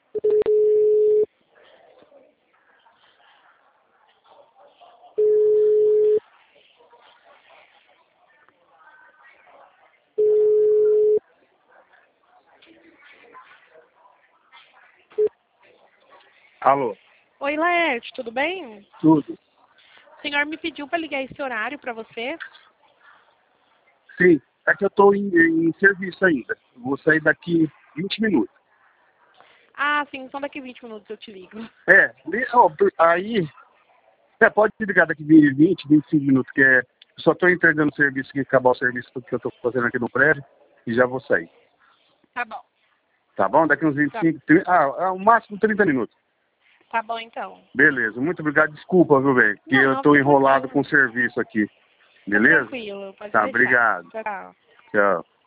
Alô? Oi, Laerte, tudo bem? Tudo. O senhor me pediu para ligar esse horário para você? Sim, é que eu estou em serviço ainda. Vou sair daqui 20 minutos. Ah, sim, só daqui 20 minutos eu te ligo. Aí, pode ligar daqui 20, 25 minutos, que eu só estou entregando o serviço, que acabar o serviço que eu estou fazendo aqui no prédio, e já vou sair. Tá bom. Tá bom? Daqui uns 25, 30, o máximo 30 minutos. Tá bom, então. Beleza, muito obrigado. Desculpa, viu, velho? Que eu estou fica enrolado tranquilo. com o serviço aqui. Fica Beleza? tranquilo, pode Tá, deixar. obrigado. Tchau. Tchau.